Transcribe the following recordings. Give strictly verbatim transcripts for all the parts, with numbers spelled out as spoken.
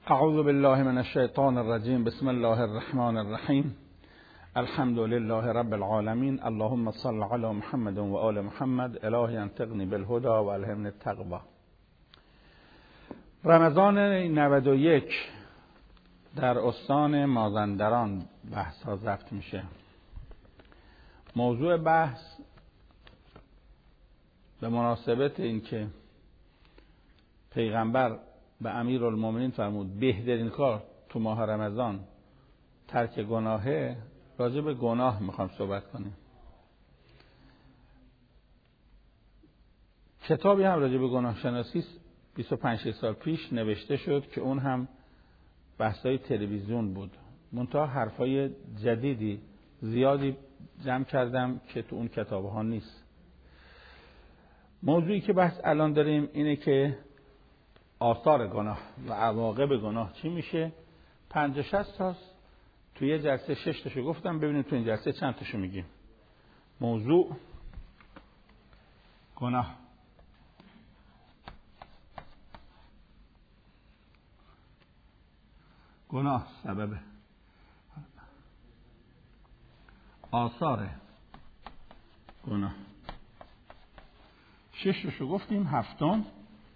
اعوذ بالله من الشیطان الرجیم. بسم الله الرحمن الرحیم. الحمد لله رب العالمین. اللهم صل علی محمد و آل محمد. الهی انطقنی بالهدى و الهمنی التقوی. رمضان نود و یک در استان مازندران بحث ها ضبط میشه. موضوع بحث به مناسبت اینکه پیغمبر به امیرالمومنین فرمود بهترین کار تو ماه رمضان ترک گناهه، راجع به گناه میخوام صحبت کنیم. کتابی هم راجع به گناه شناسی بیست و پنج سال پیش نوشته شد که اون هم بحثای تلویزیون بود. منتها حرفای جدیدی زیادی جمع کردم که تو اون کتاب ها نیست. موضوعی که بحث الان داریم اینه که آثار گناه و عواقب گناه چی میشه. پنجاه شصت تاست. توی یه جلسه شش تاشو گفتم، ببینیم تو این جلسه چند تاشو میگیم. موضوع گناه. گناه سببه. آثار گناه. شش تاشو گفتیم. هفتم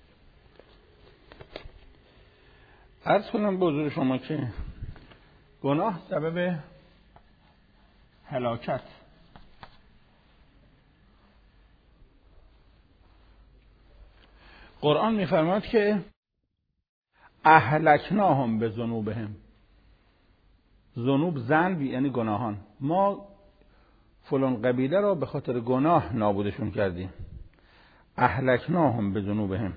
عرض کنم به حضور شما که گناه سبب هلاکت. قرآن می‌فرماید که اهلکناهم به ذنوبهم. ذنوب ذنب یعنی گناهان. ما فلان قبیله را به خاطر گناه نابودشون کردیم. اهلکناهم به ذنوبهم.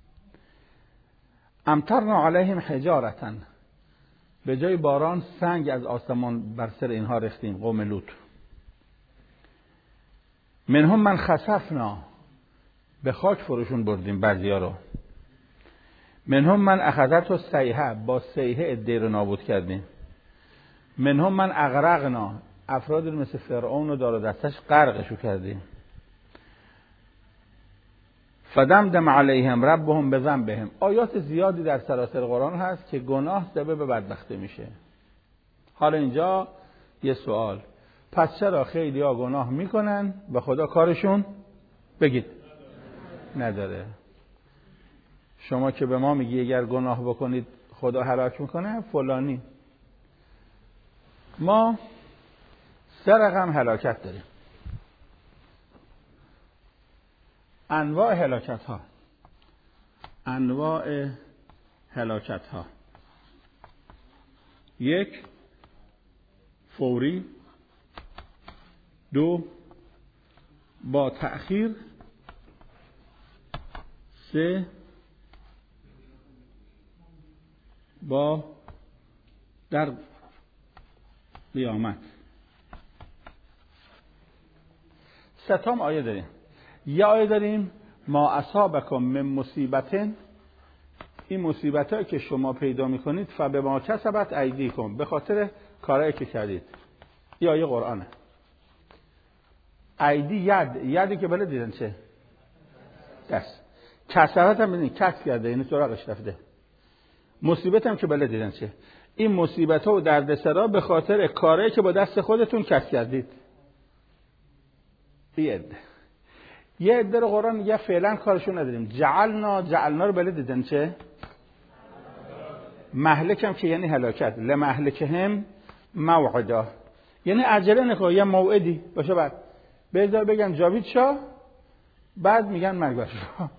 امطرنا علیهم حجارة. به جای باران سنگ از آسمان بر سر اینها ریختیم. قوم لوط. منهم من خسفنا. به خاک فروشون بردیم بعضیا رو. منهم من اخذته الصیحه. با صیحه عده رو نابود کردیم. منهم من اغرقنا. افراد مثل فرعون و دار و دستش غرقشو کردیم. فدمدم علیهم ربهم بذنبهم. آیات زیادی در سراسر قرآن هست که گناه سبب بدبختی میشه. حالا اینجا یه سوال، پس چرا خیلی ها گناه میکنن و خدا کارشون بگید نداره؟ شما که به ما میگی اگر گناه بکنید خدا هلاک میکنه، فلانی. ما سه رقم هلاکت داریم. انواع هلاکت ها. انواع هلاکت ها. یک، فوری. دو، با تأخیر. سه، با در قیامت. ستام آیه داریم. یه آیه داریم ما اصابکم من مصیبتن. این مصیبت هایی که شما پیدا میکنید فبما کسبت ایدیکم. به خاطر کارهایی که کردید. این آیه قرآنه. ایدی ید. یدی که بله دیدن چه؟ دست. کسبت هم بینید کس کرده، یعنی سراغش رفته. مصیبت هم که بله دیدن چه؟ این مصیبت ها و دردسرا به خاطر کارهایی که با دست خودتون کس کردید. ید. یه عده رو قرآن میگه فعلا کارشون نداریم. جعلنا. جعلنا رو بله دیدن چه؟ مهلک هم که یعنی هلاکت. لمهلکهم موعدا. یعنی عجله نکن، یه موعدی باشه. بعد بذار بگن جاوید شاه، بعد میگن مرگ بر شاه.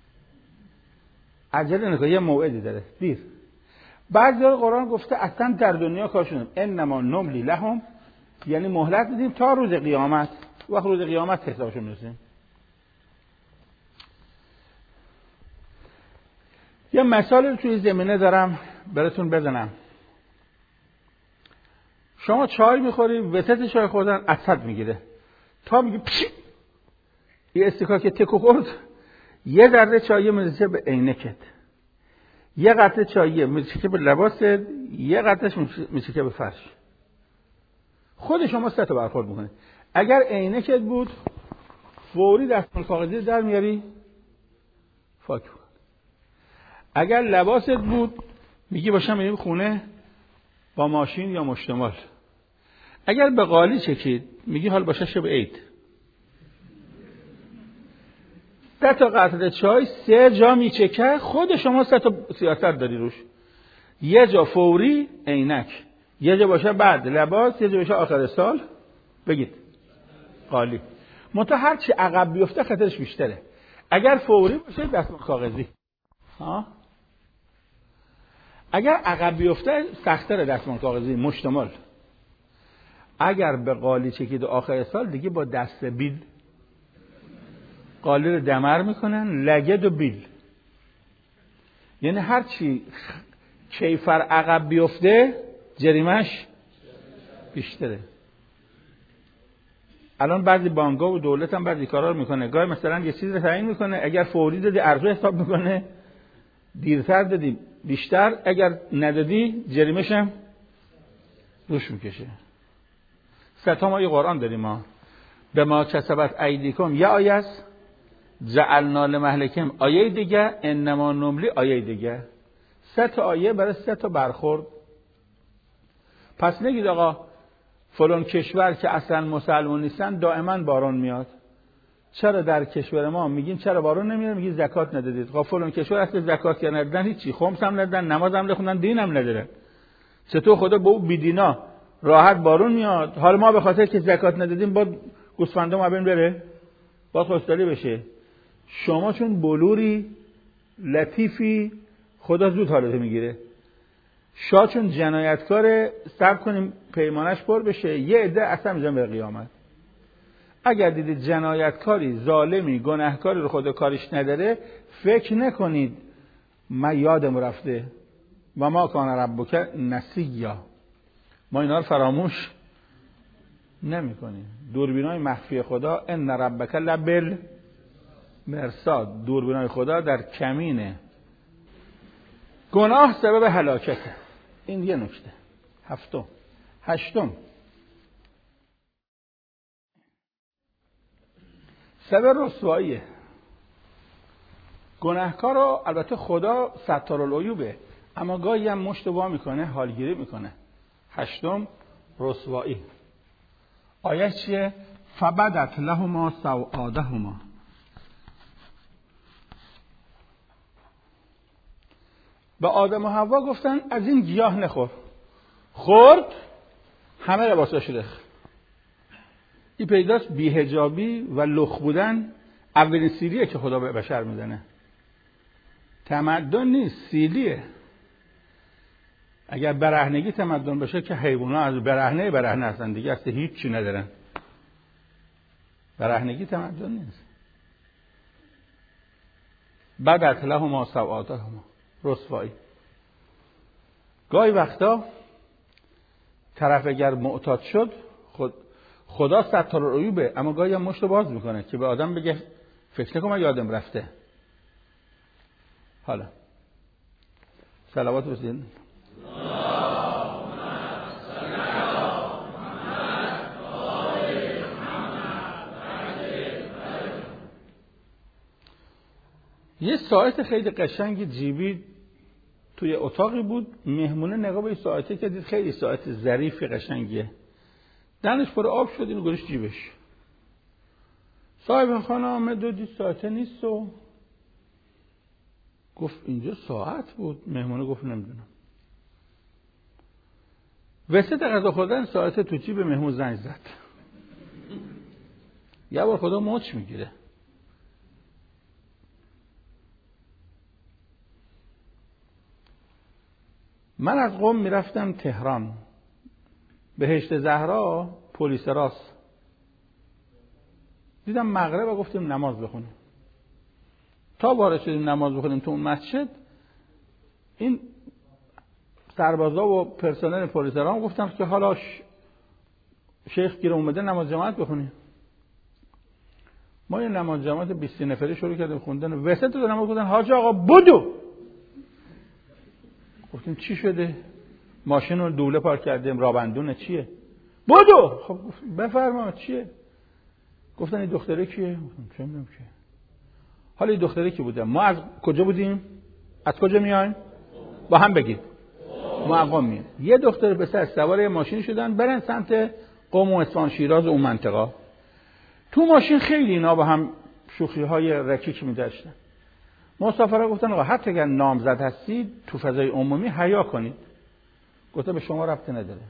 عجله نکن، یه موعدی داره. دیر. بعضی جا قرآن گفته اصلا در دنیا کارشون انما نملی لهم، یعنی مهلت میدیم تا روز قیامت. وقت روز قیامت حسابشون میرسیم. یه مثالی رو توی زمینه دارم براتون بزنم. شما چای میخوری، وسط چای خوردن اسد میگیره، تا میگی پشی، یه استکاک تکو خورد، یه ذره چای میرسه به عینکت، یه قطره چای میرسه به لباست، یه قطرهش میرسه به فرش. خود شما سه تا برخورد میکنه. اگر عینکت بود فوری دستمال کاغذی در میاری، فاک. اگر لباست بود میگی باشم میریم خونه با ماشین یا مشتمال. اگر به قالی چکید میگی حال باشه شب عید. سه تا قطره چای سه جا میچکه، خود شما سه تا سیاست داری روش. یه جا فوری عینک، یه جا باشه بعد لباس، یه جا باشه آخر سال. بگید قالی. منتها هر چی عقب بیفته خطرش بیشتره. اگر فوری باشه دستمال کاغذی، ها، اگر عقب بیفته سخت‌تره دستمال کاغذی مشتمل. اگر به قالی چکید آخر سال دیگه با دست بیل قالی رو دمر میکنن، لگد و بیل. یعنی هر چی کیفر عقب بیفته جریمش بیشتره. الان بعضی بانک‌ها و دولت هم بعضی کارا رو میکنه. گاهی مثلا یه چیز رو تعیین میکنه، اگر فوری دادی ارزو حساب میکنه، دیرتر دادی بیشتر، اگر ندادی جریمش هم روش میکشه. ستا ما یه قرآن داریم ما. به ما کسبت ایدیکم یه آیه است، جعلنا لمهلکهم آیه دیگه، انما نملی آیه دیگه. سه تا آیه برای سه تا برخورد. پس نگید آقا فلان کشور که اصلا مسلمان نیستن دائما باران میاد. چرا در کشور ما میگیم چرا باران نمیاد؟ میگی زکات ندادید. آقا فلان کشور اصلا زکات ندادن، هیچی، خمس هم ندادن، نماز هم نخوندن، دین هم ندارن. چطور خدا به اون بیدینا راحت بارون میاد؟ حالا ما به خاطر که زکات ندادیم با گوسفندام ابن بره، با خوستالی بشه. شما چون بلوری لطیفی خدا زود حالت میگیره. شاه چون جنایتکار صبر کنیم پیمانش پر بشه، یه عده اصلا میذارن به قیامت. اگر دیدید جنایتکاری ظالمی گناهکاری رو خدا کارش نداره، فکر نکنید من یادم رفته و ما کان ربک نسیا، ما اینا رو فراموش نمی کنیم. دوربینای مخفی خدا ان ربک لبل مرصاد، دوربینای خدا در کمینه. گناه سبب هلاکته. این یه نکته. هفتم. هشتم سبب رسواییه. گناهکار رو البته خدا ستار العیوبه، اما گاهی هم مشت وا میکنه، حالگیری میکنه. هشتم رسوایی. آیه چیه؟ فبدت لهما سوآتهما. به آدم و حوا گفتن از این گیاه نخور. خورد، همه لباساش ریخت. این پیداست بی‌حجابی و لخ بودن اولین سیلیه که خدا به بشر میزنه. تمدن نیست، سیلیه. اگر برهنگی تمدن باشه که حیوانات از برهنه برهنه هستن دیگه، اصلا هیچ چی ندارن. برهنگی تمدن نیست. بدت لهما سوآتهما، رسوایی. گاهی وقتا طرف اگر معتاد شد، خود خدا ستار العیوبه، اما گاهی هم مشت باز میکنه که به آدم بگه فکر نکن من یادم رفته. حالا صلوات بسید. یه ساعت خیلی قشنگی جیبی توی اتاقی بود، مهمونه نگاه به این ساعته که دید خیلی ساعت ظریفی قشنگیه. دهنش پر آب شد، اینو گذاشت جیبش. صاحب خانه آمد و دید ساعته نیست و گفت اینجا ساعت بود. مهمونه گفت نمیدونم. وسط غذا خوردن ساعته تو جیب مهمون زنگ زد. یه بار خدا مچ میگیره. من از قم میرفتم تهران، بهشت زهرا پلیس راست دیدم مغرب و گفتیم نماز بخونیم. تا وارد شدیم نماز بخونیم تو اون مسجد، این سربازا و پرسنل پلیس را گفتم که حالا شیخ گیر اومده نماز جماعت بخونیم. ما یه نماز جماعت بیست نفری شروع کردیم خوندن. وسط تو نماز گفتن حاج آقا بدو. گفتیم چی شده؟ ماشین رو دوله پارک کردیم، رابندونه چیه؟ بدو. خب بفرما چیه؟ گفتن این دختره کیه؟ گفتم چه میدونم کیه. حالا این دختره کی بوده؟ ما از کجا بودیم؟ از کجا میایم؟ با هم بگید. مقام میان. یه دختر پسر سوار ماشین شدن برن سمت قم و اصفهان شیراز و اون منطقه. تو ماشین خیلی اینا با هم شوخی های رکیک می‌داشتن. مسافرها گفتن آقا حتی اگر نامزد هستید تو فضای عمومی حیا کنید. گفته به شما ربطی نداره.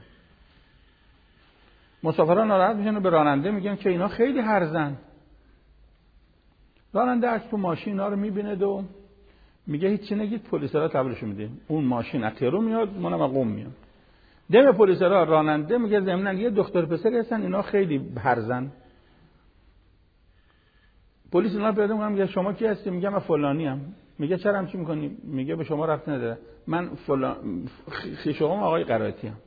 مسافرها ناراحت میشن و به راننده میگن که اینا خیلی هرزن. راننده از تو ماشین اینا رو میبینه و میگه هیچ چی نگید، پلیسا تبرش میده. اون ماشین از تهران میاد، منم از قم میام. دم پلیسا راننده میگه ضمن یه دختر پسری هستن اینا خیلی هرزن. پلیس اینا پیدا میگه میگه شما کی هستی؟ میگم من فلانی ام. میگه چرا همچی میکنی؟ میگه به شما ربطی نداره، من فلان خیشوام آقای قرائتی ام.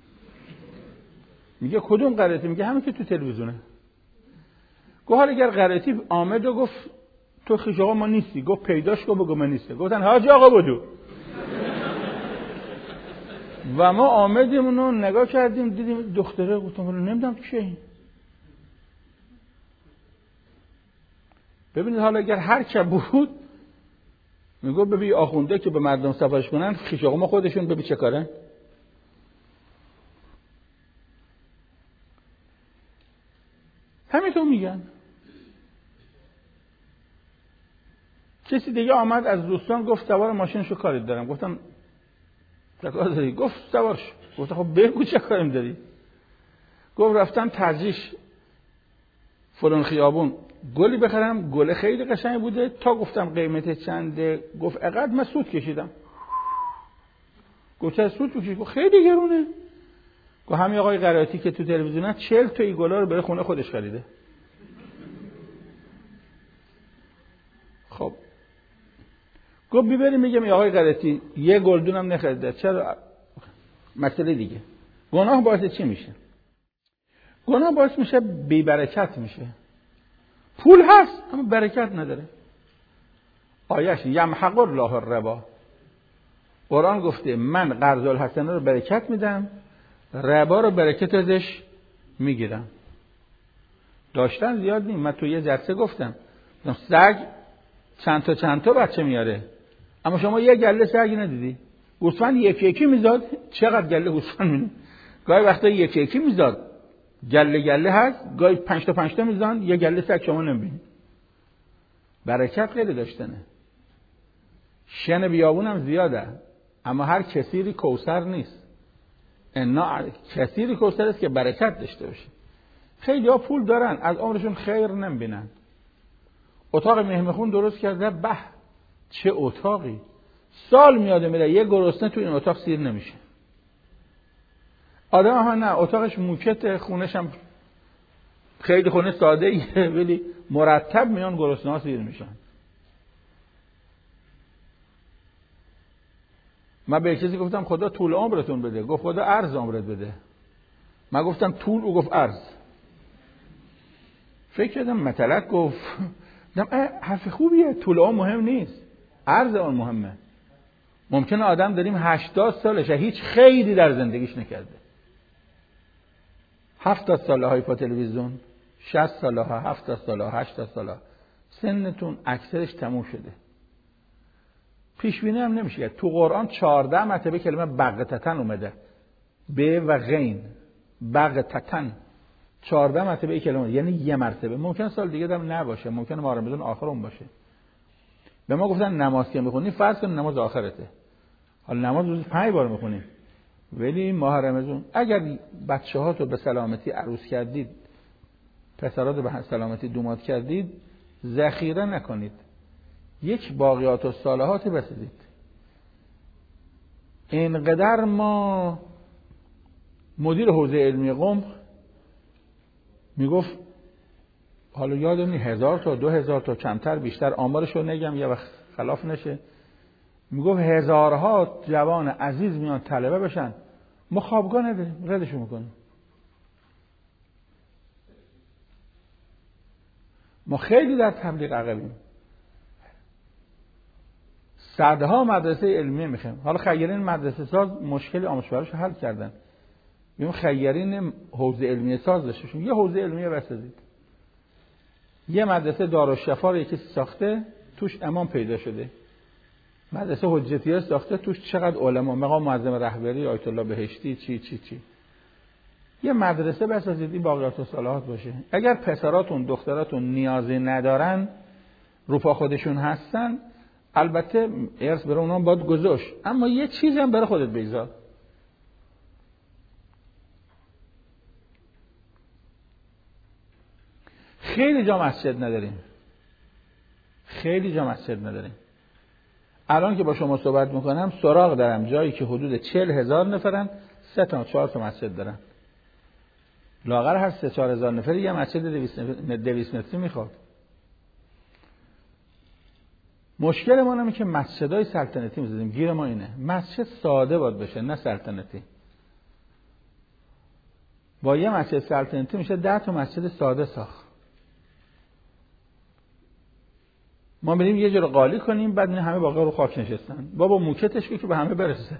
میگه کدوم قرائتی؟ میگه همین که تو تلویزیونه. گفت حالا اگر قرائتی آمد و گفت تو خیش آقا ما نیستی، گفت پیداش کن بگو من نیستی. گفتن حاج آقا بدو. و ما آمدیم اونو نگاه کردیم دیدیم دختره. گفتم ولی نمیدونم چیه این. ببینید حالا اگر هر چه بود میگه ببین آخونده که به مردم صفاش کنن خیش آقا ما خودشون ببین چه کارن. همینطور میگن. کسی دیگه آمد از دوستان گفت سوار ماشینشو کاری دارم. گفتم چه کار داری؟ گفت سوارش. گفتم خب بگو چه کاریم داری؟ گفت رفتم ترجیش فلان خیابون گلی بخرم، گل خیلی قشنگ بوده، تا گفتم قیمت چنده گفت اقد من سود کشیدم. گفت چه سود کشیدی؟ گفت خیلی گرونه. گفت همین آقای قرائتی که تو تلویزیون چهل تا این گلا رو برای خونه خودش خریده. خب گفت ببریم میگم این آقای قرائتی یه گلدون هم نخریده. چرا؟ مسئله دیگه. گناه باعث چی میشه؟ گناه باعث میشه بی برکت میشه. پول هست اما برکت نداره. آیش یمحق الله الربا. قرآن گفته من قرض الحسنه رو برکت میدم، ربا رو برکت ازش میگیرم. داشتن زیاد نیم. من تو یه جلسه گفتم سگ چند تا چند تا بچه میاره، اما شما یه گله سگی ندیدی. گوسفند یکی یکی میزاد. چقدر گله گوسفند میده؟ گاهی وقتا یکی یکی میزاد، گله گله هست، گاهی پنج تا پنج تا میزان، یه گله سگ شما نمیبینید. برکت خیلی داشتنه. شن بیابون هم زیاده، اما هر کثیری کوثر نیست. انا کثیری کوثر است که برکت داشته باشه. خیلی ها پول دارن از عمرشون خیر نمیبینن. اتاق مهمخون درست کرده، به چه اتاقی، سال میاده میره یه گرسنه تو این اتاق سیر نمیشه. آدم ها نه، اتاقش موکت، خونش هم خیلی خونه ساده ایه ولی مرتب میان گرسنه ها سیر میشن. من به کسی گفتم خدا طول عمرتون بده، گفت خدا عرض عمرت بده. من گفتم طول، او گفت عرض. فکر کردم مطلق گفت. دم حرف خوبیه، طول عمر مهم نیست، عرض اون مهمه. ممکنه آدم داریم هشتاد سالشه هیچ خیلی در زندگیش نکرده. هفتاد ساله های پا تلویزیون، شصت ساله ها، هفتاد ساله ها، هشتاد ساله ها، سنتون اکثرش تموم شده. پیش بینی هم نمیشه. تو قرآن چهارده مرتبه کلمه بغتتن اومده، ب و غین، بغتتن چهارده مرتبه این کلمه، یعنی یه مرتبه. ممکن سال دیگه هم نباشه، ممکن ماه رمضان آخر اون باشه. به ما گفتن نماز که میخونی فرض کن نماز آخرته، حالا نماز روزی پنج بار میخونی، ولی ماه رمضان اگر بچه‌هاتو به سلامتی عروس کردید، پسراتو به سلامتی دومات کردید، ذخیره نکنید، یک باقیات و صالحات بسازید. اینقدر ما مدیر حوزه علمی قم میگفت، حالا یادم نی هزار تا دو هزار تا کمتر بیشتر آمارشو نگم یه وقت خلاف نشه، میگفت هزارها جوان عزیز میان طلبه بشن، ما خوابگاه نداریم، ردشون میکنیم. ما خیلی در تبلیغ عقبیم. صدها مدرسه علمیه میخوایم. حالا خیرین مدرسه ساز مشکل آموزش پرورش حل کردن، میگم خیرین حوزه علمیه ساز داشتشون، یه حوزه علمیه بسازید. یه مدرسه دارالشفا رو یکی ساخته، توش امام پیدا شده، مدرسه حجتیه ساخته، توش چقدر علما، مقام معظم رهبری، آیت الله بهشتی، چی چی چی. یه مدرسه بسازید این باقیات و صلاحات باشه. اگر پسراتون دختراتون نیازی ندارن، رو پا خودشون هستن، البته ارث برای اونها باید گذاشت، اما یه چیزی هم برای خودت بگذار. خیلی جا مسجد نداریم، خیلی جا مسجد نداریم. الان که با شما صحبت میکنم سراغ دارم جایی که حدود چهل هزار نفرن، سه تا چهار تا مسجد دارن. لاغر هر سه چهار هزار نفری یه مسجد دویست متری میخواد. مشکل ما اینه که مسجدای سلطنتی می‌سازیم. گیر ما اینه مسجد ساده باید بشه، نه سلطنتی. با یه مسجد سلطنتی میشه ده تا مسجد ساده ساخت. ما بریم یه جور قالی کنیم، بعد این همه باقی رو خاک نشستن. بابا موکتش که به همه برسه.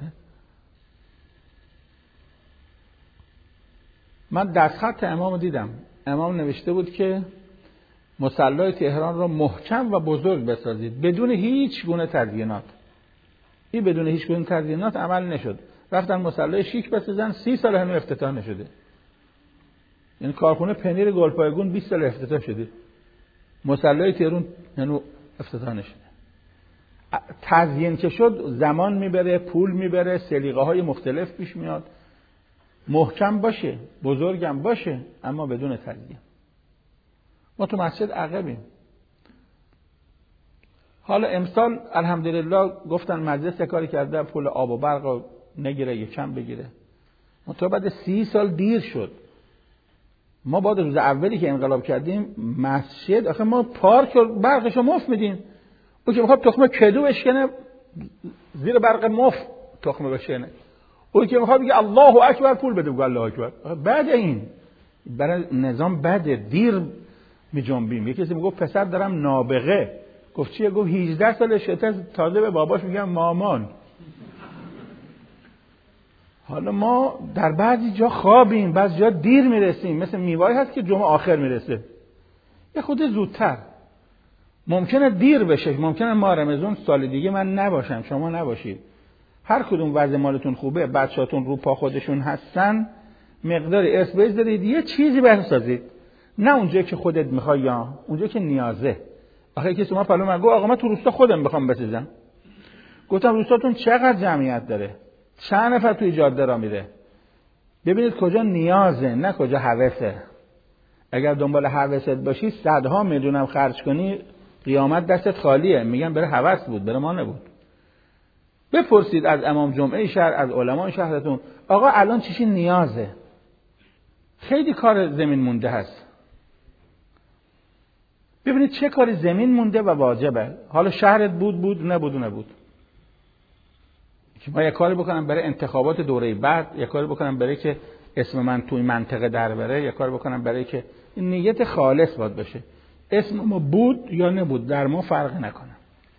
من دستخط امام دیدم. امام نوشته بود که مصلی تهران را محکم و بزرگ بسازید بدون هیچ گونه تزیینات. این بدون هیچ گونه تزیینات عمل نشد. رفتن مصلی شیک بسازن، سی سال هنوز افتتاح نشده. یعنی کارخونه پنیر گلپایگون بیست سال افتتاح شده. مصلی تهران هنوز افتتاح نشده. تزیین که شد زمان میبره، پول میبره، سلیقه های مختلف پیش میاد. محکم باشه، بزرگم باشه، اما بدون تزیین. ما تو مسجد عقبیم. حالا امسال الحمدلله گفتن مجلس کاری کرده پول آب و برق نگیره، یکم بگیره. منتها بعد سی سال دیر شد. ما بعد روز اولی که انقلاب کردیم مسجد، آخه ما پارک و برقشو مفت میدیم. او که میخواد تخمه کدو بشکنه زیر برق مفت تخمه بشکنه. او که میخواد بگه الله اکبر پول بده، بگه الله اکبر. بعد این برای نظام بده، دیر می جنبیم. یکی کسی میگفت پسر دارم نابغه. گفت چیه؟ گفت هجده سالشه تازه به باباش میگم مامان. حالا ما در بعضی جا خوابیم، بعضی جا دیر میرسیم. مثل میوایی هست که جمعه آخر میرسه، یه خود زودتر. ممکنه دیر بشه، ممکنه ما رمضان سال دیگه من نباشم، شما نباشید. هر کدوم وضع مالتون خوبه، بچه‌هاتون رو پا خودشون هستن، مقداری ارث بذارید، یه چیزی بسازید. نه اونجایی که خودت میخوای یا اونجایی که نیازه. آخه کسی ما پلو من گفت آقا من تو روستا خودم بخوام بسازم. گفتم روستاتون چقدر جمعیت داره؟ چند نفر توی جاده را میره؟ ببینید کجا نیازه، نه کجا هوسه. اگر دنبال هوست باشی صدها میلیونم خرج کنی، قیامت دستت خالیه. میگن برای هوس بود، برای ما نبود. بپرسید از امام جمعه شهر، از علمای شهرتون، آقا الان چیشی نیازه؟ خیلی کار زمین مونده هست. ببینید چه کاری زمین مونده و واجبه. حالا شهرت بود بود نبود نبود. ما یک کاری بکنم برای انتخابات دوره بعد، یک کاری بکنم برای که اسم من توی منطقه در بره، یک کاری بکنم برای که این نیت خالص باید باشه. اسم ما بود یا نبود در ما فرق نکنه.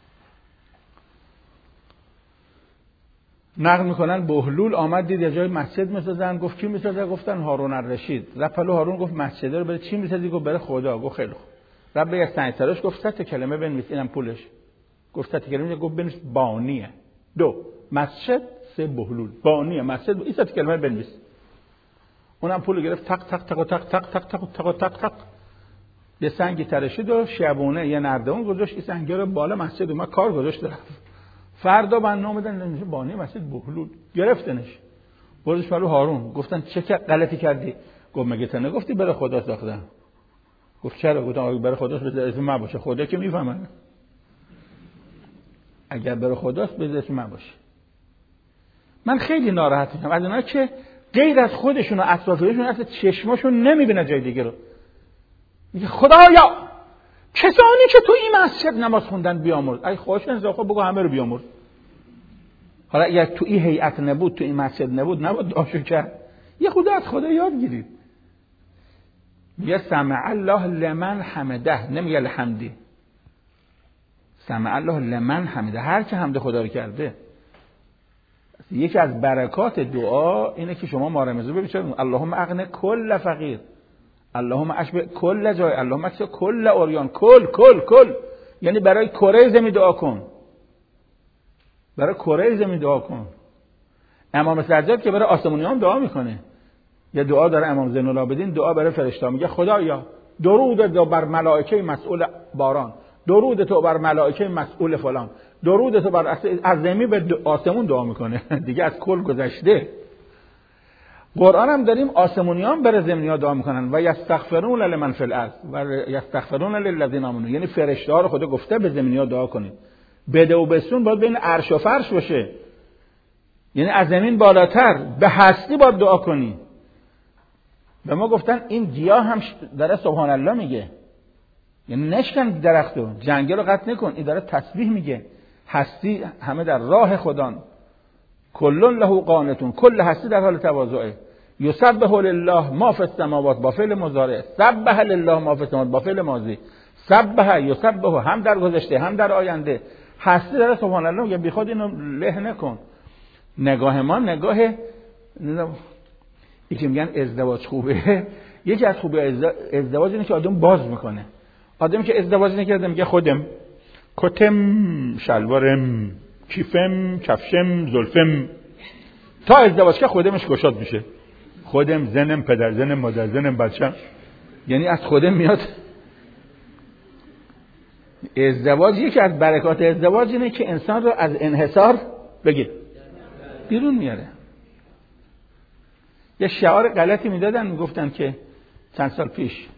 نقل میکنن بهلول آمد دید یه جای مسجد میسازن، گفت کی میسازه؟ گفتن هارون الرشید. رفت پلو هارون گفت مسجد رو برای چی میسازی؟ گفت برای خدا. گفت خیلی خوب. رفت به سنگتراش گفت صد تا کلمه بنویس اینم پولش. گفت صد تا کلمه، گفت بنویس بانیه. دو مسجد، سه بهلول. بانیه مسجد، این صد تا کلمه بنویس. اونم پول گرفت، تق تق تق تق تق تق تق تق تق تق یه سنگی تراشید و شبونه یه نردبون گذاشت، این سنگا رو بالا مسجد اومد کار گذاشت رفت. فردا بنا اومدن نمیشه بانی مسجد بهلول، گرفتنش. بردش پلو هارون، گفتن چه غلطی کردی؟ گفت مگه تو نگفتی برای خدا ساختم؟ گفت چرا؟ گفتم اگه برای خداست بذار اسم من باشه. خدا که میفهمه. اگر برای خداست بذار اسم من باشه. من خیلی ناراحت میشم از اونایی که غیر از خودشون و اطرافیانشون اصلا چشماشون نمیبینه جای دیگه رو. میگه خدایا کسانی که تو این مسجد نماز خوندن بیامرز. ای خواهش انزاخو بگو همه رو بیامرز. حالا اگر تو این هیئت نبود، تو این مسجد نبود، نبود دعاشو کرد. یه خدا از خدا یاد گیرید. میگه سمع الله لمن حمده، نمیگه الحمدی. سمع الله لمن حمده، هر که حمد خدا رو کرده. یکی از برکات دعا اینه که شما مارمزو ببینید اللهم اغنی کل فقیر، اللهم اشبع کل جای، اللهم اکس کل اوریان، کل کل کل، یعنی برای کره زمین دعا کن. برای کره زمین دعا کن. امام سجاد که برای آسمونیان دعا میکنه. یه دعا داره امام زین العابدین، دعا برای فرشته، میگه خدایا درود تو بر ملائکه مسئول باران، درود تو بر ملائکه مسئول فلان، درود تو بر از زمین به آسمون دعا میکنه. دیگه از کل گذشته. قرآن هم داریم آسمونیان بر زمینی‌ها دعا میکنن و یستغفرون لمن فی الارض و یستغفرون للذین آمنوا، یعنی فرشته‌ها رو خدا گفته به زمینی‌ها دعا کنید. بده و بستون باید بین عرش و فرش باشه، یعنی از زمین بالاتر به هستی باید دعا کنی. به ما گفتن این گیاه هم داره سبحان الله میگه، یعنی نشکن درختو، جنگل رو قطع نکن، این داره تسبیح میگه. هستی همه در راه خدان، کلون له قانتون، کل هستی در حال تواضعه. یسبح لله ما فی السماوات با فعل مضارع، سبح لله ما فی السماوات با فعل ماضی، سبح یسبح هم در گذشته هم در آینده. هستی داره سبحان الله میگه، بی خود اینو له نکن. نگاه ما نگاه یکی میگن ازدواج خوبه، یکی از خوبی ازدواج اینه که آدم باز میکنه. آدم که ازدواج نکرده میگه خودم کتم شلوارم کیفم کفشم زلفم، تا ازدواج که خودمش گشاد میشه، خودم زنم پدر زنم مادر زنم بچم، یعنی از خودم میاد. ازدواج یکی از برکات ازدواج اینه که انسان رو از انحصار بگیر بیرون میاره. یه شعار غلطی میدادن، میگفتن که چند سال پیش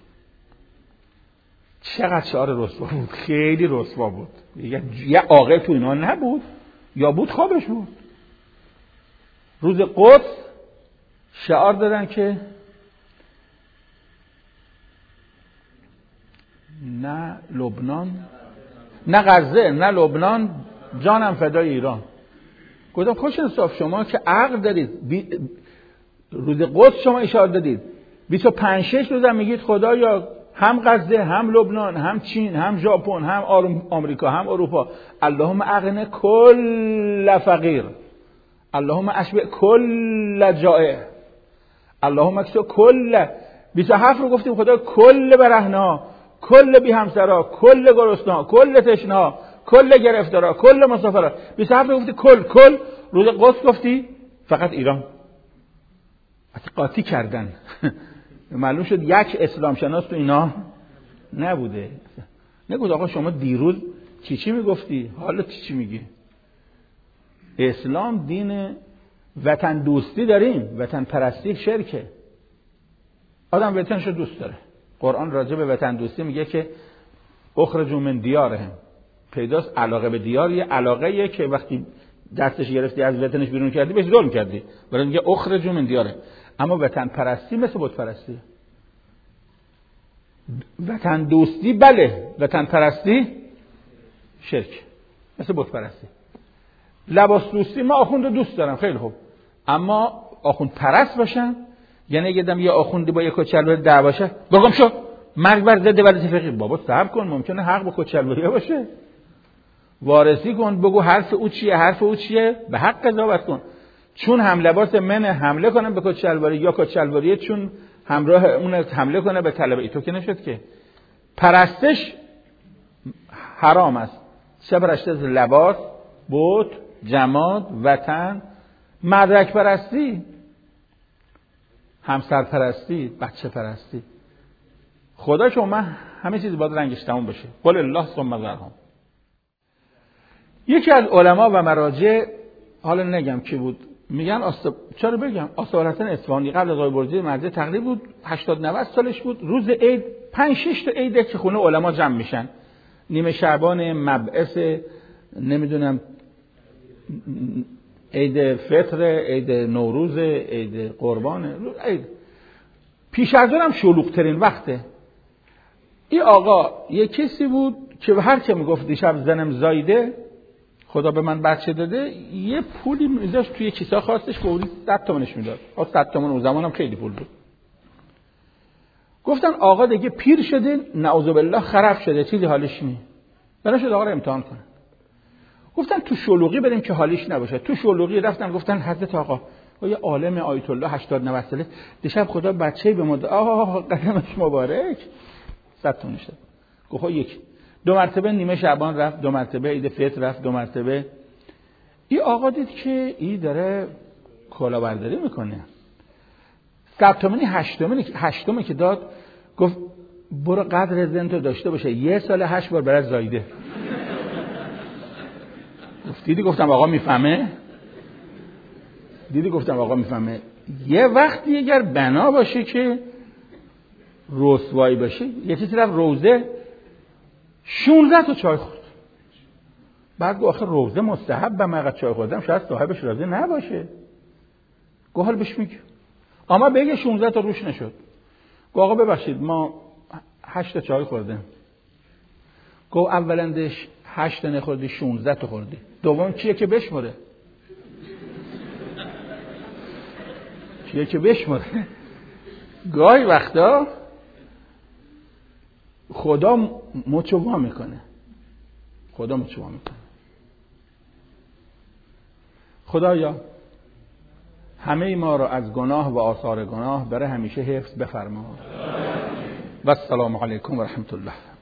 چقدر شعار رسوا بود، خیلی رسوا بود. یه عاقل تو اینا نبود یا بود خوابش بود. روز قدس شعار دادن که نه لبنان نه غزه نه لبنان جانم فدای ایران. گفتم خوش انصاف، شما که عقل دارید، بی... روز قدس شما اشاره دادید، بیست و پنج شش روز هم میگید خدایا هم غزه هم لبنان هم چین هم ژاپن هم آمریکا هم اروپا، اللهم اغنی کل فقیر، اللهم اشبع کل جائع، اللهم اکسو کل. بیست و هفت رو گفتیم خدا کل برهنا، کل بی همسرا، کل گرسنا، کل تشنا، کل گرفتارا، کل مسافرا. بیست و هفت رو گفتی کل کل. روز قدس گفتی فقط ایران. قاطی کردن. معلوم شد یک اسلام شناس تو اینا نبوده. نگود آقا شما دیروز چی چی میگفتی، حالا چی چی میگی؟ اسلام دین وطن دوستی داریم، وطن پرستی شرکه. آدم وطنش رو دوست داره. قرآن راجع به وطن دوستی میگه که اخرجوا من دیارهم، پیداست علاقه به دیار یه علاقه‌ایه که وقتی دستش گرفتی از وطنش بیرون کردی بهش ظلم کردی، برای میگه اخرجوا من دیاره. اما وطن پرستی مثل بت پرستی. وطن دوستی بله، وطن پرستی شرک، مثل بت پرستی. لباس دوستی، ما آخوند رو دوست دارم خیلی خوب، اما آخوند پرست باشن، یعنی اگه دم یه آخوندی با یه کچلوار دعوا باشه بگم شو مرگ بر ضد ولایت فقیه، بابا صبر کن، ممکنه حق با کچلواری باشه، وارسی کن، بگو حرف او چیه حرف او چیه، به حق قضاوت کن. چون هم لباس من حمله کنم به کچلواری یا کچلواری چون همراه اون حمله کنه به طلبه، تو که نشد که. پرستش حرام است، چه پرسته از لباس، بت، جماد، وطن. مدرک پرستی، همسر پرستی، بچه پرستی. خدا که من همه چیز باید رنگش تموم بشه. قل الله ثم ذرهم. یکی از علما و مراجع، حالا نگم کی بود، میگن آست... چرا بگم آصالحسن اصفهانی قبل از آقای برجی مرجع تقریبا بود هشتاد نود سالش بود. روز عید پنج شش تا عیده که خونه علما جمع میشن، نیمه شعبان، مبعث، نمیدونم عید فطر، عید نوروز، عید قربان، عید پیش از اونم شلوغ ترین وقته. این آقا یه کسی بود که هر که میگفت دیشب زنم زایده، خدا به من بچه داده، یه پولی میذاشت توی کیسه خواستش فوری صد تومنش میداد. آ صد تومن اون زمانم خیلی پول بود. گفتن آقا دیگه پیر شده، نعوذ بالله خراب شده، چیزی حالش نی. بناشد آقا رو امتحان کنن. گفتن تو شلوغی بریم که حالیش نباشه. تو شلوغی رفتن گفتن حضرت آقا یه عالم آیت الله هشتاد نود ساله دیشب خدا بچه‌ای به مد آه قدمش مبارک صد تومنش داد. گفت یک دو مرتبه نیمه شعبان رفت، دو مرتبه عید فطر رفت، دو مرتبه این آقا دید که این داره کلاهبرداری میکنه. سبتمنی هشتمه هشتمه که داد گفت برو قدر زنتو داشته باشه یه سال هشت بار برات زایده. گفت دیدی گفتم آقا میفهمه؟ دیدی گفتم آقا میفهمه. یه وقتی اگر بنا باشه که رسوایی باشه، یه کسی رفت روزه شانزده تا چای خورد. بعد گفت آخه روزه مستحب من اینقدر چای خوردم شاید صاحبش راضی نباشه. گفت حال بهش میگه اما بگه شانزده تا روش نشد. گفت آقا ببخشید ما هشت تا چای خوردیم. گفت اولندش هشت تا نخوردی شانزده تا خوردی، دوم چیه که بشمره؟ چیه که بشمره؟ گاهی وقتا خدا مچوا میکنه. خدا مچوا میکنه. خدایا همه ما را از گناه و آثار گناه برای همیشه حفظ بفرما. و السلام علیکم و رحمت الله.